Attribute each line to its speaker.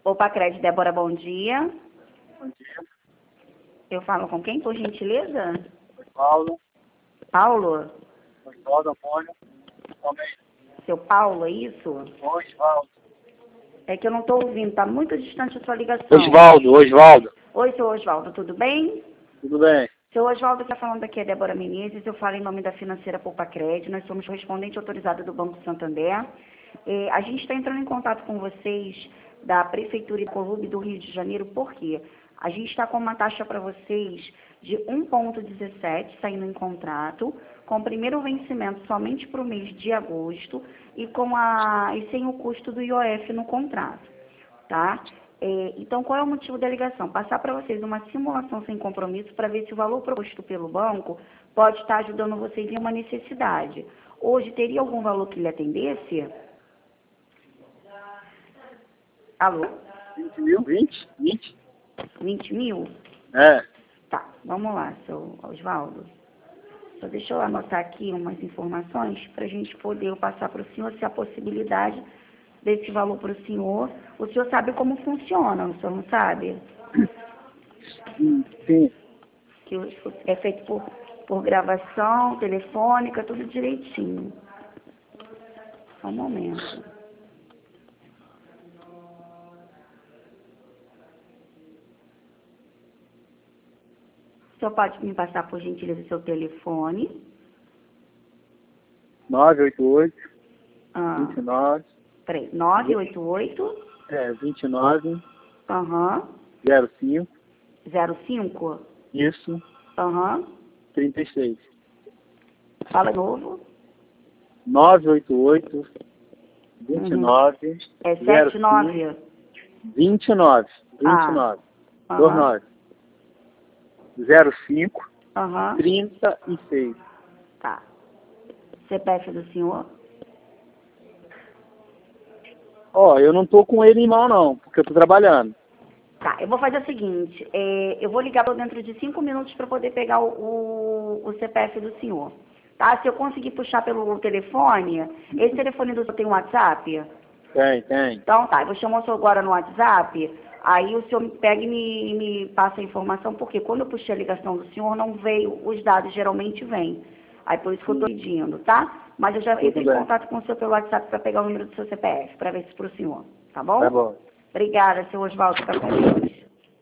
Speaker 1: Opa, Crédito, Débora, bom dia.
Speaker 2: Bom dia.
Speaker 1: Eu falo com quem, por gentileza?
Speaker 2: Paulo.
Speaker 1: Paulo?
Speaker 2: Osvaldo Antônio. Também.
Speaker 1: Seu Paulo, é isso?
Speaker 2: Osvaldo.
Speaker 1: É que eu não estou ouvindo, está muito distante a sua ligação.
Speaker 2: Osvaldo.
Speaker 1: Oi, seu Osvaldo, tudo bem?
Speaker 2: Tudo bem?
Speaker 1: Seu Osvaldo está falando aqui, é Débora Menezes, eu falo em nome da financeira Poupa Crédito, nós somos correspondente autorizado do Banco Santander. A gente está entrando em contato com vocês da Prefeitura e do Clube do Rio de Janeiro, por quê? A gente está com uma taxa para vocês de 1,17 saindo em contrato, com o primeiro vencimento somente para o mês de agosto e sem o custo do IOF no contrato, tá? Então, qual é o motivo da ligação? Passar para vocês uma simulação sem compromisso para ver se o valor proposto pelo banco pode estar ajudando vocês em uma necessidade. Hoje, teria algum valor que lhe atendesse? Alô?
Speaker 2: 20 mil? 20?
Speaker 1: 20 mil?
Speaker 2: É.
Speaker 1: Tá, vamos lá, seu Osvaldo. Só deixa eu anotar aqui umas informações para a gente poder passar para o senhor se há possibilidade desse valor para o senhor. O senhor sabe como funciona, o senhor não sabe?
Speaker 2: Sim.
Speaker 1: Que é feito por gravação, telefônica, tudo direitinho. Só um momento. O senhor pode me passar, por gentileza, o seu telefone?
Speaker 2: 988
Speaker 1: Ah,
Speaker 2: 29.
Speaker 1: peraí, 988?
Speaker 2: 29.
Speaker 1: Aham.
Speaker 2: 05.
Speaker 1: 05?
Speaker 2: Isso.
Speaker 1: Aham.
Speaker 2: 36.
Speaker 1: Fala de novo.
Speaker 2: 988 29.
Speaker 1: É 79?
Speaker 2: 29.
Speaker 1: Ah.
Speaker 2: 29. 05.
Speaker 1: Aham.
Speaker 2: 36.
Speaker 1: Tá. CPF do senhor?
Speaker 2: Ó, eu não tô com ele em mão não, porque eu tô trabalhando.
Speaker 1: Tá, eu vou fazer o seguinte, eu vou ligar dentro de 5 minutos para poder pegar o CPF do senhor. Tá? Se eu conseguir puxar pelo telefone, esse telefone do senhor tem um WhatsApp?
Speaker 2: Tem.
Speaker 1: Então tá, eu vou chamar o senhor agora no WhatsApp, aí o senhor pega e me passa a informação, porque quando eu puxei a ligação do senhor, não veio, os dados geralmente vêm. Aí por isso que eu estou pedindo, tá? Mas eu já entrei em contato com o senhor pelo WhatsApp para pegar o número do seu CPF, para ver se para o senhor, tá bom?
Speaker 2: Tá bom.
Speaker 1: Obrigada, seu Osvaldo, fica com Deus.